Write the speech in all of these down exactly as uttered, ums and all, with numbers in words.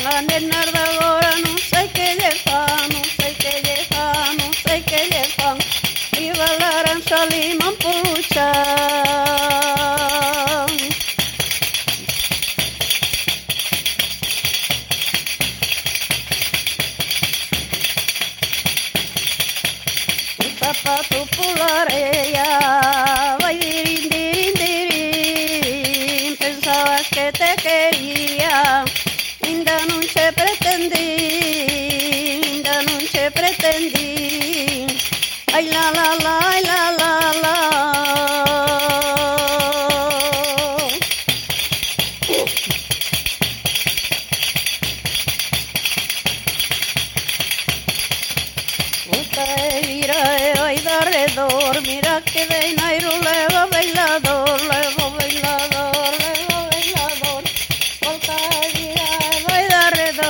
la nena d'agora non sai che gli fa, non sai che gli fa, non sai che gli fa. I ballaran Salim en Polucha. Papá tu pulareya, vairindirindirin, pensabas que te quería, ainda non se pretendí, ainda non se pretendí, ay la la la, ay la la la. Alrededor, mira que de Nairo luego bailador, luego bailador, luego bailador, volta gira, baila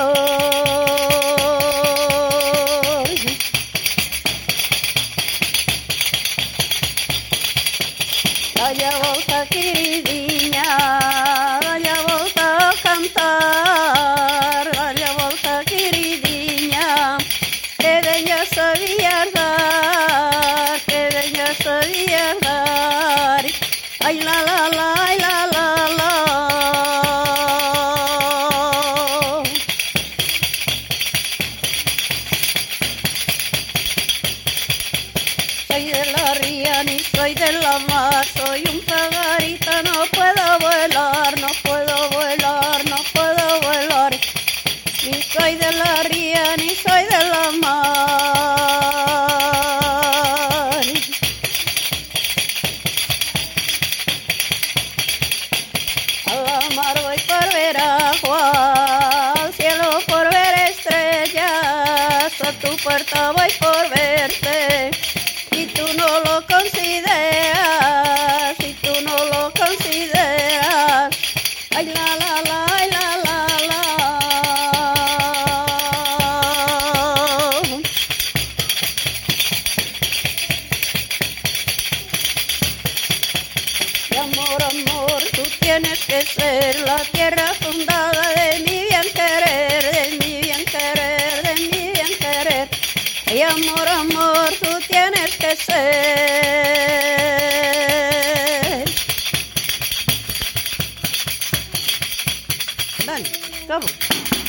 alrededor. Dalla volta queridinha, dalla volta a cantar, dalla volta queridinha, que veña sabía dar, que veña sabía dar, ay la la la, ay la la la. Soy de la ría ni soy de la mar, soy un pajarito, no puedo volar, no puedo volar, no puedo volar, ni soy de la ría ni soy de la mar. A la mar voy por ver agua, al cielo por ver estrellas, a tu puerta voy por verte, y tú no lo consideras, y tú no lo consideras, ay la la la, ay la la la. Amor, amor, tú tienes que ser la tierra fundada de mi bien querer, de mi bien querer, de mi bien querer. Y amor, amor, tú tienes que ser. Dale, vamos.